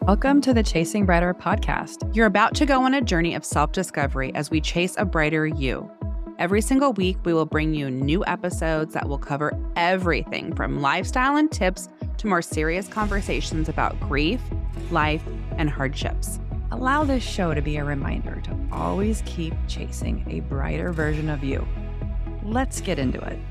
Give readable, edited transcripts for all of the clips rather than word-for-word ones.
Welcome to the Chasing Brighter podcast. You're about to go on a journey of self-discovery as we chase a brighter you. Every single week, we will bring you new episodes that will cover everything from lifestyle and tips to more serious conversations about grief, life, and hardships. Allow this show to be a reminder to always keep chasing a brighter version of you. Let's get into it.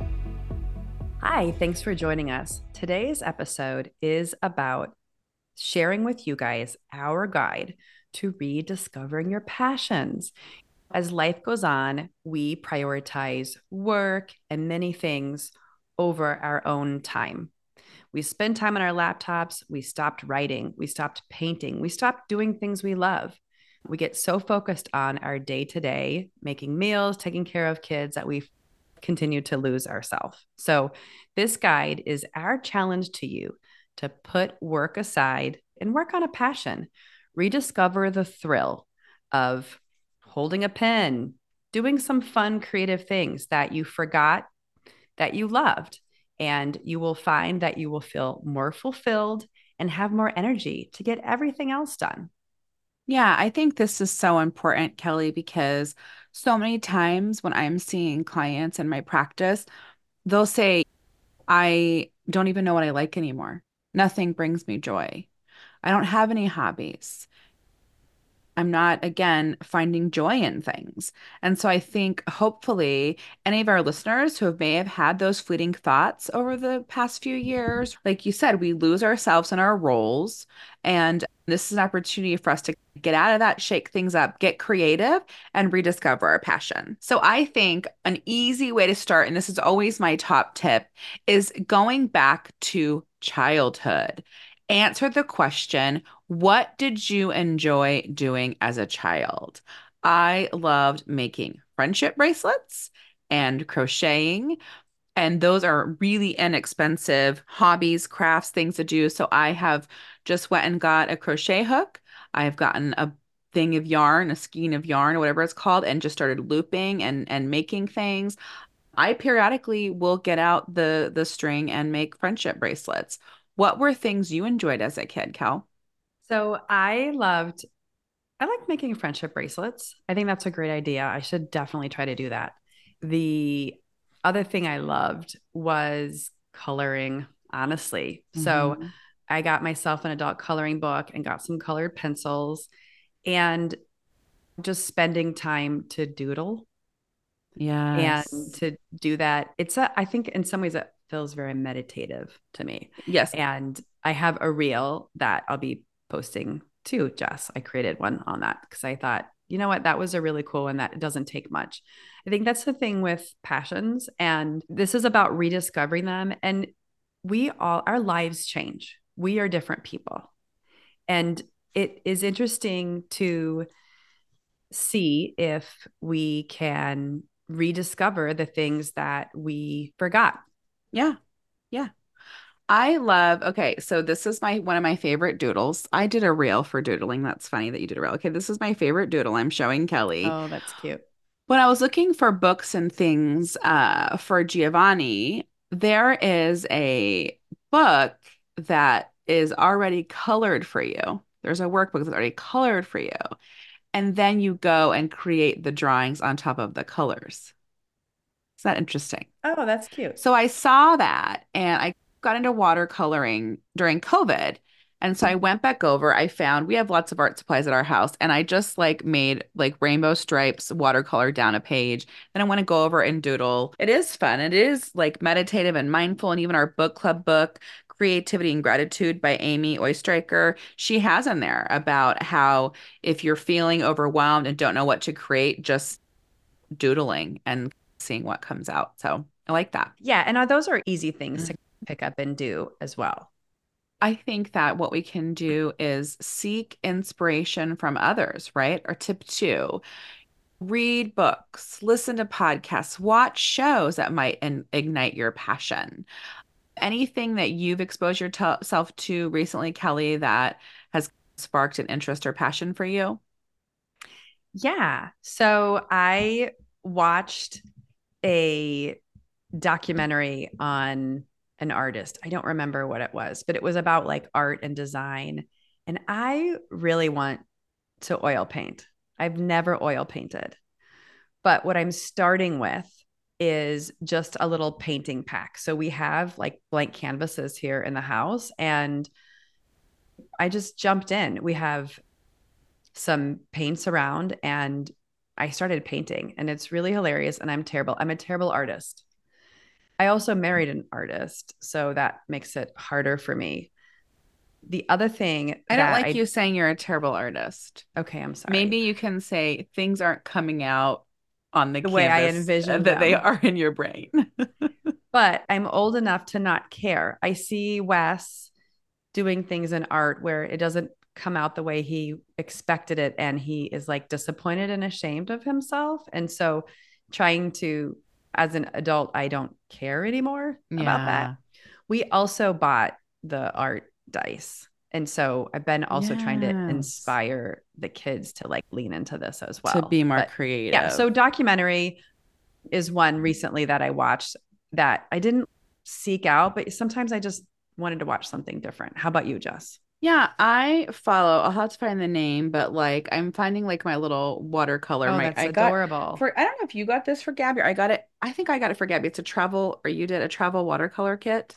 Hi, thanks for joining us. Today's episode is about sharing with you guys our guide to rediscovering your passions. As life goes on, we prioritize work and many things over our own time. We spend time on our laptops. We stopped writing. We stopped painting. We stopped doing things we love. We get so focused on our day-to-day, making meals, taking care of kids, that we continue to lose ourselves. So this guide is our challenge to you to put work aside and work on a passion. Rediscover the thrill of holding a pen, doing some fun, creative things that you forgot that you loved. And you will find that you will feel more fulfilled and have more energy to get everything else done. Yeah, I think this is so important, Kelly, because so many times when I'm seeing clients in my practice, they'll say, I don't even know what I like anymore. Nothing brings me joy. I don't have any hobbies. I'm not, again, finding joy in things. And so I think hopefully any of our listeners who may have had those fleeting thoughts over the past few years, like you said, we lose ourselves in our roles. And this is an opportunity for us to get out of that, shake things up, get creative, and rediscover our passion. So I think an easy way to start, and this is always my top tip, is going back to childhood. Answer the question, what did you enjoy doing as a child? I loved making friendship bracelets and crocheting. And those are really inexpensive hobbies, crafts, things to do. So I have just went and got a crochet hook. I've gotten a thing of yarn, a skein of yarn, or whatever it's called, and just started looping and making things. I periodically will get out the string and make friendship bracelets. What were things you enjoyed as a kid, Cal? So I like making friendship bracelets. I think that's a great idea. I should definitely try to do that. The other thing I loved was coloring, honestly. So Mhm. I got myself an adult coloring book and got some colored pencils and just spending time to doodle and Yes. to do that. I think in some ways it feels very meditative to me. Yes. And I have a reel that I'll be posting too, Jess. I created one on that because I thought, you know what, that was a really cool one that doesn't take much. I think that's the thing with passions. And this is about rediscovering them. And our lives change. We are different people. And it is interesting to see if we can rediscover the things that we forgot. Yeah. Yeah. Okay, so this is my one of my favorite doodles. I did a reel for doodling. That's funny that you did a reel. Okay, this is my favorite doodle I'm showing Kelly. Oh, that's cute. When I was looking for books and things for Giovanni, there is a book that is already colored for you. There's a workbook that's already colored for you. And then you go and create the drawings on top of the colors. Is that interesting? Oh, that's cute. So I saw that and I got into watercoloring during COVID. And so I went back over, I found we have lots of art supplies at our house, and I just like made like rainbow stripes watercolor down a page. Then I want to go over and doodle. It is fun. It is like meditative and mindful. And even our book club book, Creativity and Gratitude by Amy Oistreicher, she has in there about how if you're feeling overwhelmed and don't know what to create, just doodling and seeing what comes out. So I like that. Yeah. And those are easy things to pick up and do as well. I think that what we can do is seek inspiration from others, right? Or tip two, read books, listen to podcasts, watch shows that might ignite your passion. Anything that you've exposed yourself to recently, Kelly, that has sparked an interest or passion for you? Yeah. So I watched a documentary on an artist. I don't remember what it was, but it was about like art and design. And I really want to oil paint. I've never oil painted. But what I'm starting with is just a little painting pack. So we have like blank canvases here in the house, and I just jumped in. We have some paints around, and I started painting, and it's really hilarious. And I'm terrible. I'm a terrible artist. I also married an artist, so that makes it harder for me. The other thing I don't that like I, you saying you're a terrible artist. okay, I'm sorry, Maybe you can say things aren't coming out on the the way I canvas envisioned that they them, are in your brain. but I'm old enough to not care. I see Wes doing things in art where it doesn't come out the way he expected it, and he is like disappointed and ashamed of himself. And so trying to, as an adult, I don't care anymore about that. Yeah. We also bought the art dice, and so I've been also trying to Yes. inspire the kids to like lean into this as To well. be more But yeah, creative. so documentary is one recently that I watched that I didn't seek out, but sometimes I just wanted to watch something different. How about you, Jess? Yeah, I follow. I'll have to find the name, but like I'm finding like my little watercolor. Oh, My that's I got adorable. for I don't know if you got this for Gabby or I got it. I think I got it for Gabby. It's a travel or you did a travel watercolor kit.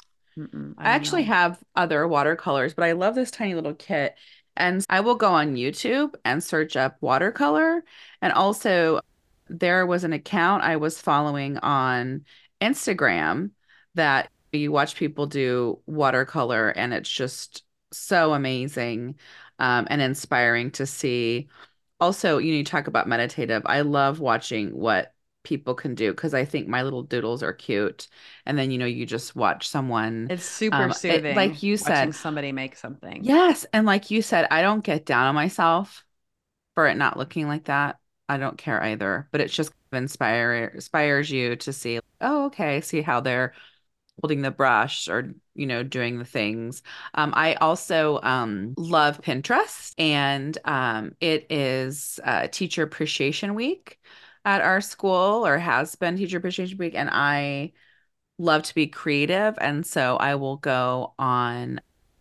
I I don't actually know. have other watercolors, but I love this tiny little kit. And I will go on YouTube and search up watercolor. And also, there was an account I was following on Instagram that you watch people do watercolor, and it's just so amazing and inspiring to see. Also, you talk about meditative. I love watching what people can do because I think my little doodles are cute. And then, you just watch someone, It's super like soothing you watching said, somebody make something. yes. And like you said, I don't get down on myself for it not looking like that. I don't care either, but it's just inspires you to see, oh, okay, see how they're holding the brush or doing the things. I also love Pinterest, and it is Teacher Appreciation Week at our school, or has been Teacher Appreciation Week, and I love to be creative, and so I will go on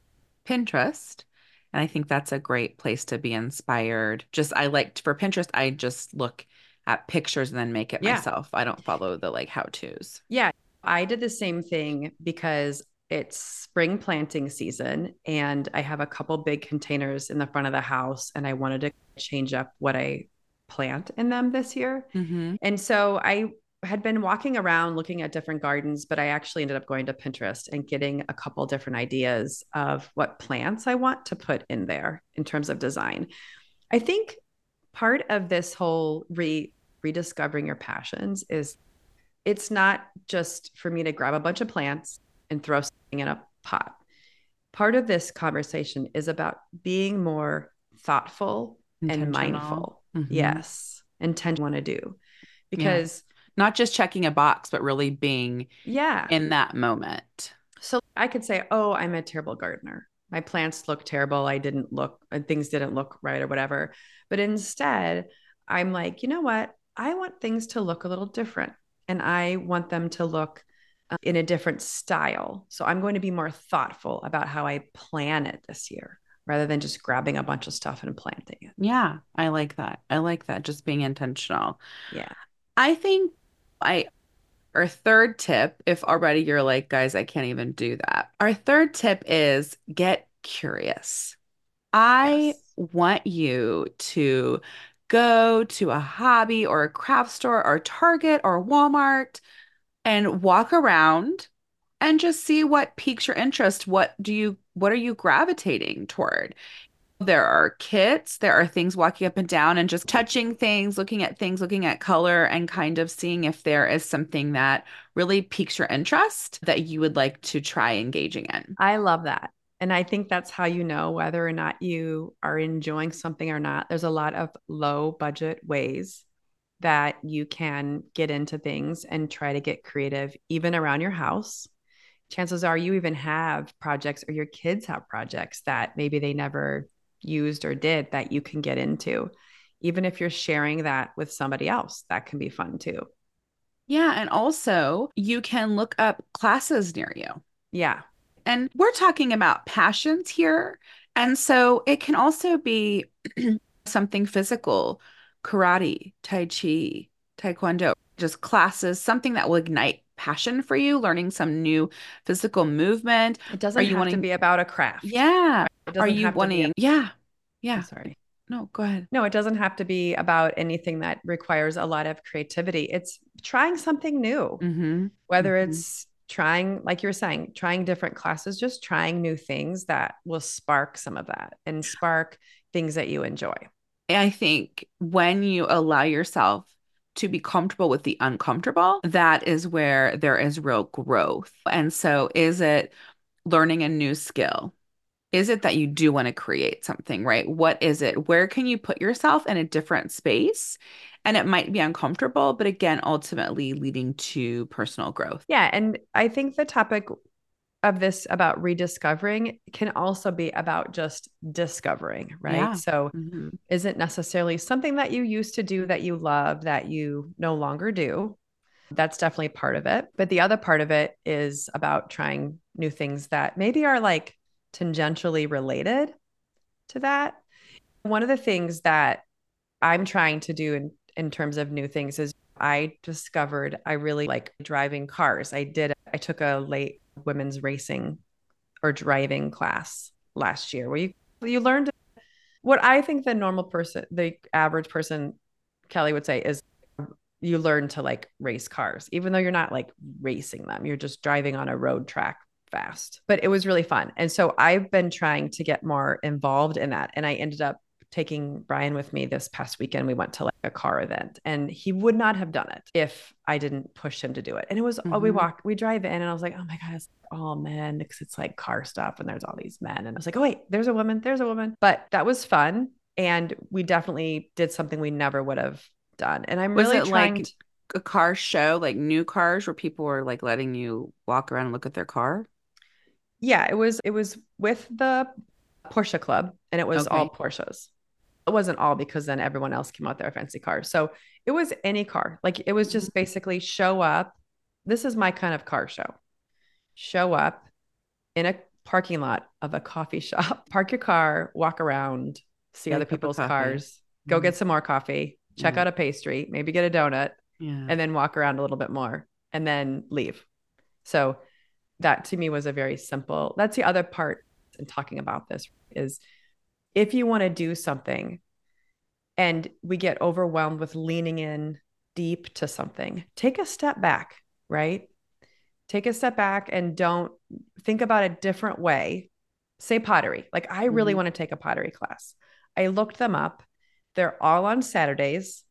Pinterest. And I think that's a great place to be inspired. Just I like for Pinterest, I just look at pictures and then make it Yeah. myself. I don't follow the like how-tos. Yeah. I did the same thing because it's spring planting season, and I have a couple big containers in the front of the house, and I wanted to change up what I plant in them this year. Hmm. And so I had been walking around looking at different gardens, but I actually ended up going to Pinterest and getting a couple different ideas of what plants I want to put in there in terms of design. I think part of this whole rediscovering your passions is it's not just for me to grab a bunch of plants and throw something in a pot. Part of this conversation is about being more thoughtful and Intentional. mindful. Hmm. Yes, intention want to do Yeah. because Not just checking a box, but really being yeah. in that moment. So I could say, "Oh, I'm a terrible gardener. My plants look terrible. I didn't look things didn't look right or whatever." But instead, I'm like, "You know what? I want things to look a little different, and I want them to look in a different style. So I'm going to be more thoughtful about how I plan it this year rather than just grabbing a bunch of stuff and planting it." Yeah, I like that. I like that. Just being intentional. Yeah. I think I our third tip, if already you're like, guys, I can't even do that. Our third tip is get curious. I Yes. want you to go to a hobby or a craft store or Target or Walmart and walk around and just see what piques your interest. What are you gravitating toward? There are kits, there are things walking up and down and just touching things, looking at color, and kind of seeing if there is something that really piques your interest that you would like to try engaging in. I love that. And I think that's how you know whether or not you are enjoying something or not. There's a lot of low budget ways that you can get into things and try to get creative, even around your house. Chances are you even have projects, or your kids have projects that maybe they never used or did that you can get into. Even if you're sharing that with somebody else, that can be fun too. Yeah, and also you can look up classes near you. Yeah. And we're talking about passions here. And so it can also be something physical, karate, tai chi, taekwondo, just classes, something that will ignite passion for you, learning some new physical movement. It Are doesn't you have to wanting, be about a craft, yeah. right? It Are doesn't you have to be, wanting, yeah, yeah. sorry. No, go ahead. No, it doesn't have to be about anything that requires a lot of creativity. It's trying something new, Mm-hmm. whether Mm-hmm. it's trying, like you were saying, trying different classes, just trying new things that will spark some of that and spark things that you enjoy. I think when you allow yourself to be comfortable with the uncomfortable, that is where there is real growth. And so, is it learning a new skill? Is it that you do want to create something, right? What is it? Where can you put yourself in a different space? And it might be uncomfortable, but again, ultimately leading to personal growth. Yeah. And I think the topic of this about rediscovering can also be about just discovering, right? Yeah. So, Hmm. isn't necessarily something that you used to do that you love that you no longer do. That's definitely part of it. But the other part of it is about trying new things that maybe are like tangentially related to that. One of the things that I'm trying to do in terms of new things is I discovered I really like driving cars. I took a late women's racing or driving class last year where you learned what I think the normal person, the average person, Kelly would say is you learn to like race cars, even though you're not like racing them. You're just driving on a road track fast. But it was really fun. And so I've been trying to get more involved in that. And I ended up taking Brian with me this past weekend. We went to like a car event and he would not have done it if I didn't push him to do it. And it was, oh, Hmm. we drive in and I was like, oh my God, it's all men because it's like car stuff and there's all these men. And I was like, oh, wait, there's a woman, there's a woman. But that was fun. And we definitely did something we never would have done. And I'm Was really it trying like to, a car show, like new cars where people were like letting you walk around and look at their car? yeah, it was with the Porsche Club and it was Okay. all Porsches. It wasn't all because then everyone else came out their fancy cars. So it was any car. Like it was just Mhm. basically show up. This is my kind of car show. Show up in a parking lot of a coffee shop, park your car, walk around, see Get a other cup of people's coffee. cars, go Mm. get some more coffee, check Yeah. out a pastry, maybe get a donut, Yeah. and then walk around a little bit more and then leave. So that to me was a very simple, that's the other part in talking about this is if you want to do something and we get overwhelmed with leaning in deep to something, take a step back, right? Take a step back and don't think about a different way. Say pottery. Like, I really Hmm. want to take a pottery class. I looked them up. They're all on Saturdays,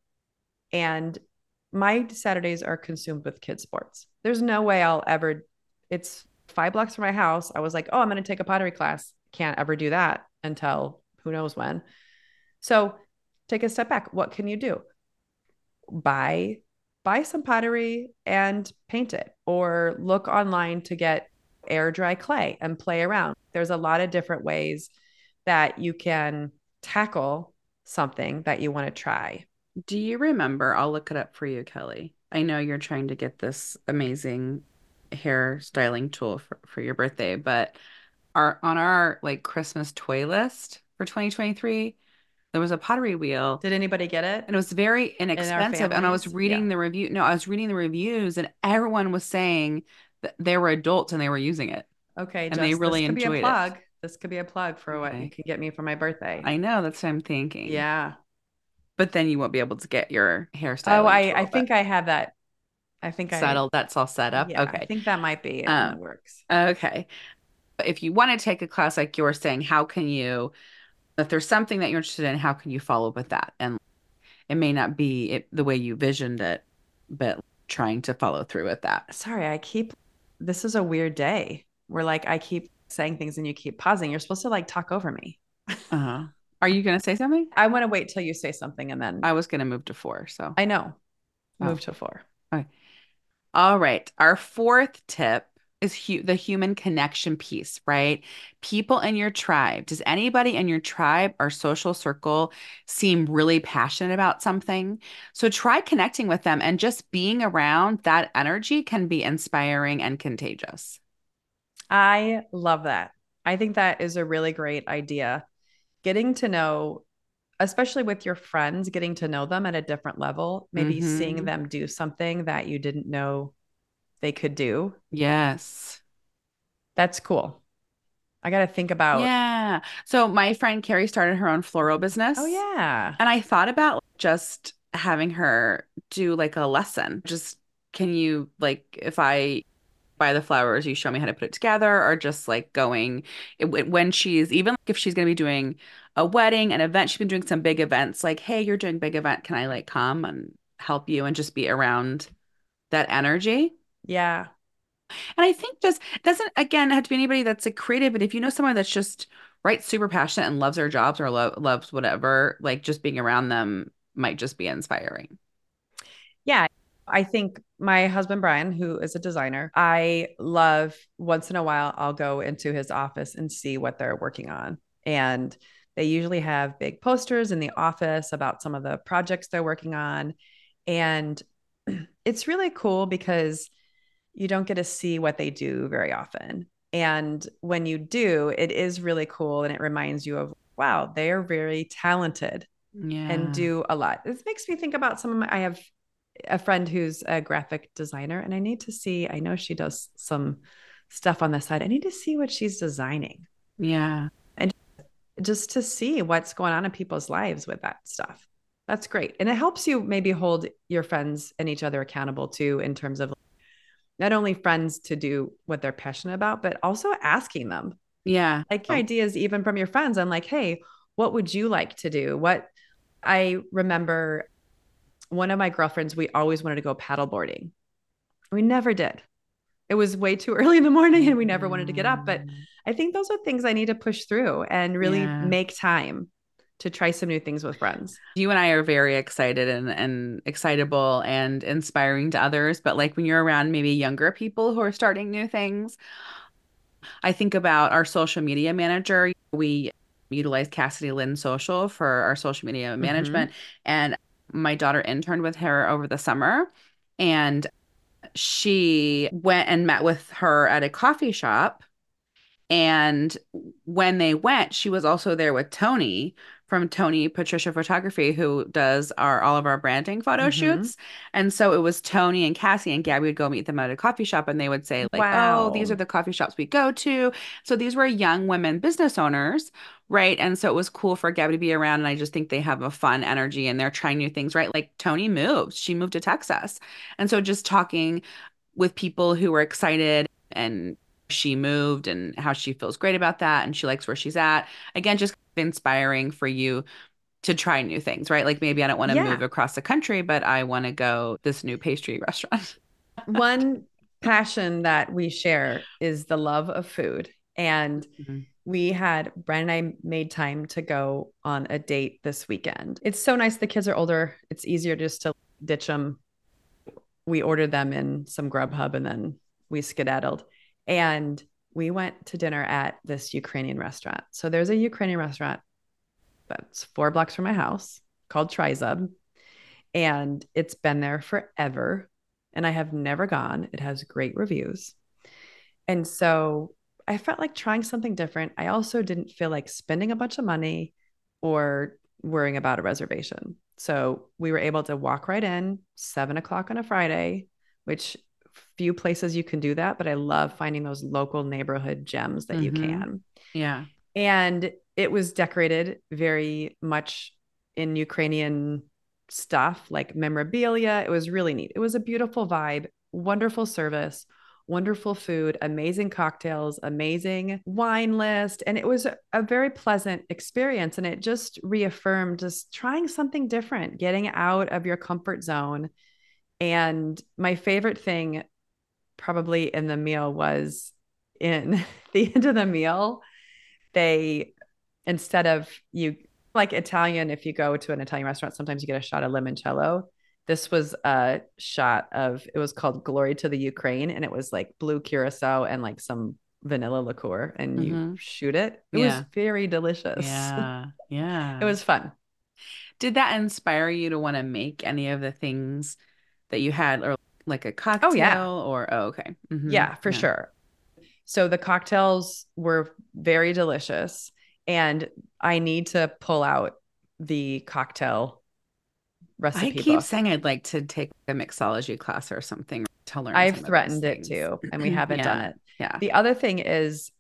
and my Saturdays are consumed with kids' sports. There's no way I'll ever, it's 5 blocks from my house. I was like, oh, I'm going to take a pottery class. Can't ever do that until who knows when. So take a step back. What can you do? Buy buy some pottery and paint it or look online to get air dry clay and play around. There's a lot of different ways that you can tackle something that you want to try. Do you remember? I'll look it up for you, Kelly. I know you're trying to get this amazing hair styling tool for your birthday, but our like Christmas toy list for 2023, there was a pottery wheel Did anybody get it and it was very in our inexpensive. And I was families? Yeah. reading the review. No, I was reading the reviews and everyone was saying that they were adults and they were using it Okay, and they Jess, this really could be a enjoyed it. plug. This could be a plug for what you Okay. can get me for my birthday. I know that's what I'm thinking. Yeah. But then you won't be able to get your Oh, hairstyling I tool, but think I have that. I think I settled, that's all set up. Yeah, I Okay. think that might be in the Um, works. okay. If you want to take a class like you're saying, how can you, if there's something that you're interested in, how can you follow up with that? And it may not be the way you visioned it, but trying to follow through with that. Sorry, this is a weird day where like I keep saying things and you keep pausing. You're supposed to like talk over me. Uh-huh. Are you going to say something? I want to wait till you say something and then I was going to move to four, so. I know, Oh, move to four. okay. All right. Our fourth tip is the human connection piece, right? People in your tribe. Does anybody in your tribe or social circle seem really passionate about something? So try connecting with them and just being around that energy can be inspiring and contagious. I love that. I think that is a really great idea. Getting to know, especially with your friends, getting to know them at a different level, maybe seeing Mm-hmm. them do something that you didn't know they could do. Yes. That's cool. I got to think about, Yeah. So my friend Carrie started her own floral oh, business, yeah. and I thought about just having her do like a lesson. Just can you like if I buy the flowers, you show me how to put it together, or just like going when she's even like if she's going to be doing a wedding, an event, she's been doing some big events, like, hey, you're doing big event, can I like come and help you and just be around that energy? Yeah. And I think just doesn't again have to be anybody that's like creative, but if you know someone that's just right, super passionate and loves their jobs or loves whatever, like just being around them might just be inspiring. Yeah. I think my husband, Brian, who is a designer, I love once in a while, I'll go into his office and see what they're working on. And they usually have big posters in the office about some of the projects they're working on. And it's really cool because you don't get to see what they do very often. And when you do, it is really cool. And it reminds you of, wow, they are very talented and Yeah. do a lot. This makes me think about some of my, I have a friend who's a graphic designer, and I need to see, I know she does some stuff on the side. I need to see what she's designing Yeah. and just to see what's going on in people's lives with that stuff. That's great. And it helps you maybe hold your friends and each other accountable too, in terms of not only friends to do what they're passionate about, but also asking them Yeah. like Oh, ideas, even from your friends. I'm like, hey, what would you like to do? What I remember one of my girlfriends, we always wanted to go paddleboarding. We never did. It was way too early in the morning and we never wanted to get up. But I think those are things I need to push through and really yeah. make time to try some new things with friends. You and I are very excited and excitable and inspiring to others. But like when you're around maybe younger people who are starting new things, I think about our social media manager. We utilize Cassidy Lynn Social for our social media Mm-hmm. management. And my daughter interned with her over the summer. And she went and met with her at a coffee shop. And when they went, she was also there with Tony from Tony Patricia Photography, who does our all of our branding photo Mm-hmm. shoots. And so it was Tony and Cassie and Gabby would go meet them at a coffee shop and they would say, like, oh, these are Wow. the coffee shops we go to. So these were young women business owners, right? And so it was cool for Gabby to be around. And I just think they have a fun energy and they're trying new things, right? Like Tony moved, she moved to Texas. And so just talking with people who were excited and she moved and how she feels great about that and she likes where she's at. Again, just inspiring for you to try new things, right? Like maybe I don't want to move Yeah. across the country, but I want to go this new pastry restaurant. One passion that we share is the love of food. And Mhm. we had Brandon and I made time to go on a date this weekend. It's so nice. The kids are older. It's easier just to ditch them. We ordered them in some Grubhub and then we skedaddled. And we went to dinner at this Ukrainian restaurant. So there's a Ukrainian restaurant that's 4 blocks from my house called Trizub. And it's been there forever. And I have never gone. It has great reviews. And so I felt like trying something different. I also didn't feel like spending a bunch of money or worrying about a reservation. So we were able to walk right in 7 o'clock on a Friday, which few places you can do that, but I love finding those local neighborhood gems that you Mm-hmm. can. Yeah. And it was decorated very much in Ukrainian stuff like memorabilia. It was really neat. It was a beautiful vibe, wonderful service, wonderful food, amazing cocktails, amazing wine list. And it was a very pleasant experience. And it just reaffirmed just trying something different, getting out of your comfort zone. And my favorite thing, probably in the meal, was in the end of the meal, they instead of you like Italian, if you go to an Italian restaurant, sometimes you get a shot of limoncello. This was a shot of it was called Glory to the Ukraine, and it was like blue curacao and like some vanilla liqueur, and you Mm-hmm. shoot it. It was Yeah. very delicious. Yeah. It Yeah. was fun. Did that inspire you to want to make any of the things that you had or like a Oh yeah. cocktail or oh okay. Mm-hmm. Yeah, for Yeah. sure. So the cocktails were very delicious. And I need to pull out the cocktail I recipe keep book. saying I'd like to take a mixology class or something to learn I've some of those threatened it things. too, and we haven't done Yeah. it. Yeah. The other thing is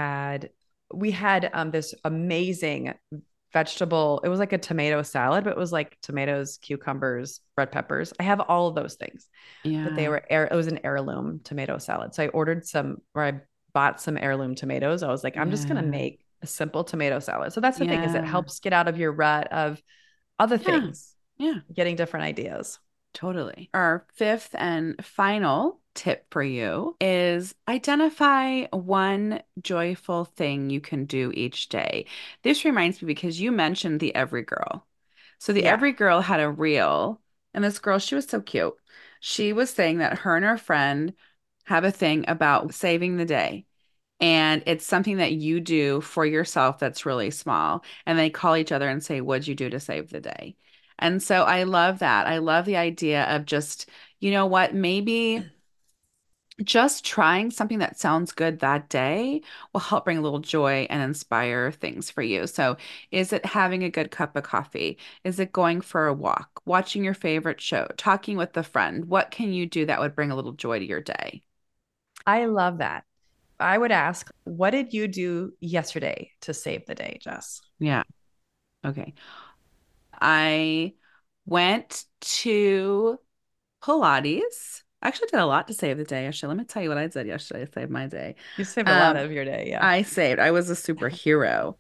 we had this amazing vegetable. It was like a tomato salad, but it was like tomatoes, cucumbers, red peppers. I have all of those things, but Yeah. it was an heirloom tomato salad. So I ordered some, or I bought some heirloom tomatoes. I was like, I'm just gonna Yeah. make a simple tomato salad. So that's the thing, is it Yeah. helps get out of your rut of other Yeah. things, Yeah. getting different ideas. Totally. Our fifth and final tip for you is identify one joyful thing you can do each day. This reminds me because you mentioned the Every Girl. So the Yeah. Every Girl had a reel, and this girl, she was so cute. She was saying that her and her friend have a thing about saving the day. And it's something that you do for yourself that's really small. And they call each other and say, what'd you do to save the day? And so I love that. I love the idea of just, you know what, maybe just trying something that sounds good that day will help bring a little joy and inspire things for you. So, is it having a good cup of coffee? Is it going for a walk, watching your favorite show, talking with a friend? What can you do that would bring a little joy to your day? I love that. I would ask, what did you do yesterday to save the day, Jess? Yeah. Okay. I went to Pilates. I actually did a lot to save the day. Actually, let me tell you what I did yesterday to save my day. You saved a lot Um, of your day. Yeah. I saved. I was a superhero.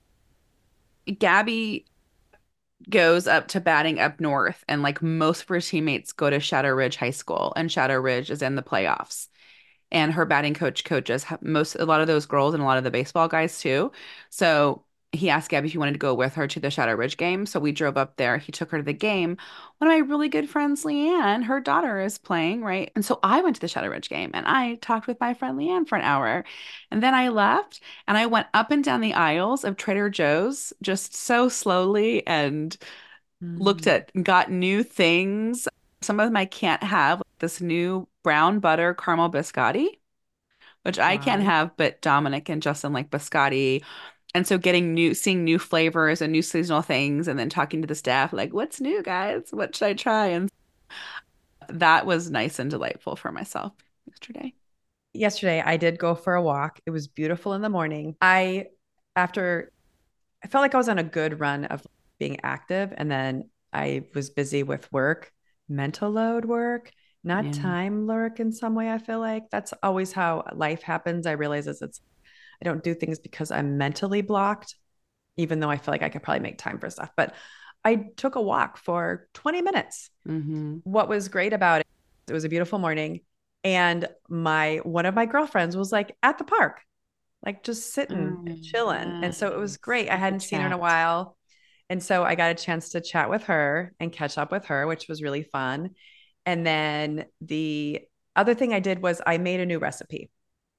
Gabby goes up to batting up north, and like most of her teammates go to Shadow Ridge High School, and Shadow Ridge is in the playoffs. And her batting coach coaches a lot of those girls and a lot of the baseball guys too. So he asked Gabby if he wanted to go with her to the Shadow Ridge game. So we drove up there. He took her to the game. One of my really good friends, Leanne, her daughter is playing, right? And so I went to the Shadow Ridge game and I talked with my friend Leanne for an hour. And then I left and I went up and down the aisles of Trader Joe's just so slowly and looked Mm. at, got new things. Some of them I can't have, like this new brown butter caramel biscotti, which I can't Wow. have, but Dominic and Justin like biscotti. And so seeing new flavors and new seasonal things, and then talking to the staff, like, what's new, guys? What should I try? And that was nice and delightful for myself yesterday. Yesterday, I did go for a walk. It was beautiful in the morning. After, I felt like I was on a good run of being active, and then I was busy with work, mental load work, not Yeah. time work in some way. I feel like that's always how life happens. I realize I don't do things because I'm mentally blocked, even though I feel like I could probably make time for stuff. But I took a walk for 20 minutes. Mm-hmm. What was great about it, it was a beautiful morning. And my one of my girlfriends was like at the park, like just sitting and chilling. And so it was Nice. great. I You could hadn't seen her in a chat. while. And so I got a chance to chat with her and catch up with her, which was really fun. And then the other thing I did was I made a new recipe,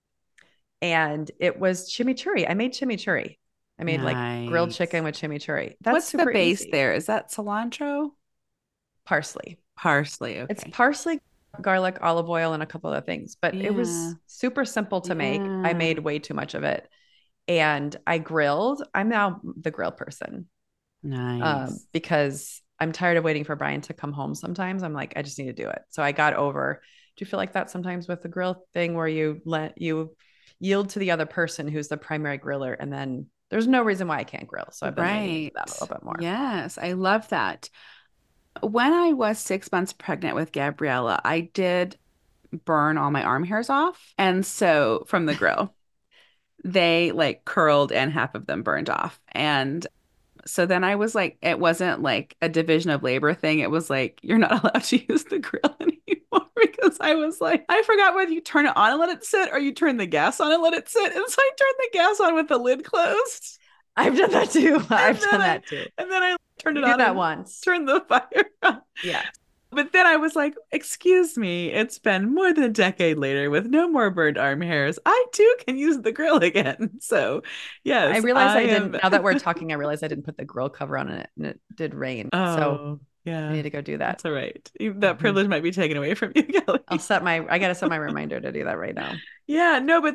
and it was chimichurri. I made chimichurri. I made like grilled chicken Nice. with chimichurri. That's What's the super base easy. there? Is that cilantro? Parsley. Parsley. It's Okay. parsley, garlic, olive oil, and a couple other things, but it Yeah. was super simple to make. I Yeah. made way too much of it. And I grilled. I'm now the grill person, Nice. because I'm tired of waiting for Brian to come home sometimes. I'm like, I just need to do it. So I got over. Do you feel like that sometimes with the grill thing where you yield to the other person who's the primary griller, and then there's no reason why I can't grill. So I've been leaning into Right. that a little bit more. Yes, I love that. When I was 6 months pregnant with Gabriella, I did burn all my arm hairs off. And so from the grill, they like curled and half of them burned off. And so then I was like, it wasn't like a division of labor thing. It was like, you're not allowed to use the grill anymore because I was like, I forgot whether you turn it on and let it sit or you turn the gas on and let it sit. And so I turned the gas on with the lid closed. I've done that too. And I've then done I that too. and then I turned You it do on that and once. turned the fire on. Yeah. But then I was like, excuse me, it's been more than a decade later with no more burned arm hairs. I too can use the grill again. So, I yes, realized I I didn't, am. now that we're talking, I realized I didn't put the grill cover on it, and it did rain. So Oh, I yeah, need to go do that. that's all right. That privilege might be taken away from you, Kelly. I got to set my reminder to do that right now. Yeah, no, but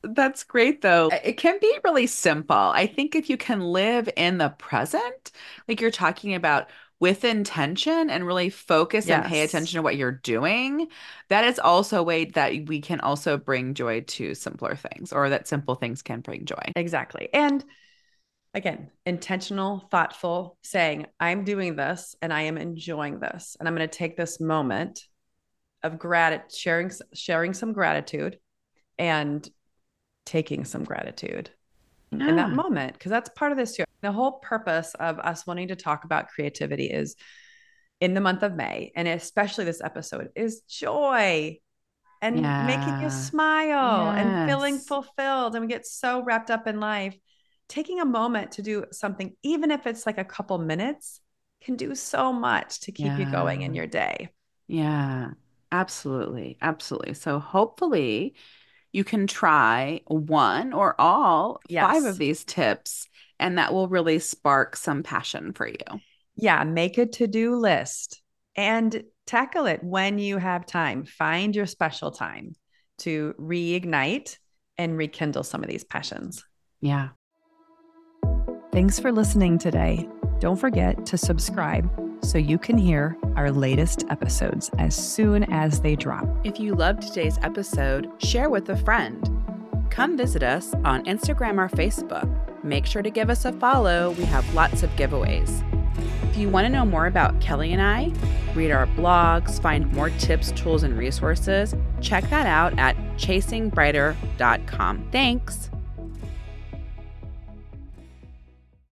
That's great though. It can be really simple. I think if you can live in the present, like you're talking about with intention and really focus and pay Yes, attention to what you're doing, that is also a way that we can also bring joy to simpler things, or that simple things can bring joy. exactly. And again, intentional, thoughtful, saying, I'm doing this and I am enjoying this. And I'm going to take this moment of sharing some gratitude and taking some gratitude in that Yeah. moment, because that's part of this too. The whole purpose of us wanting to talk about creativity is in the month of May, and especially this episode, is joy and making you Yeah. smile and feeling Yes. fulfilled. And we get so wrapped up in life. Taking a moment to do something, even if it's like a couple minutes, can do so much to keep you going in Yeah. your day. Yeah. Absolutely. Absolutely. So hopefully you can try one or all five of Yes. these tips, and that will really spark some passion for you. Yeah. Make a to do list and tackle it when you have time. Find your special time to reignite and rekindle some of these passions. Yeah. Thanks for listening today. Don't forget to subscribe so you can hear our latest episodes as soon as they drop. If you loved today's episode, share with a friend. Come visit us on Instagram or Facebook. Make sure to give us a follow. We have lots of giveaways. If you want to know more about Kelly and I, read our blogs, find more tips, tools, and resources, check that out at chasingbrighter.com. Thanks.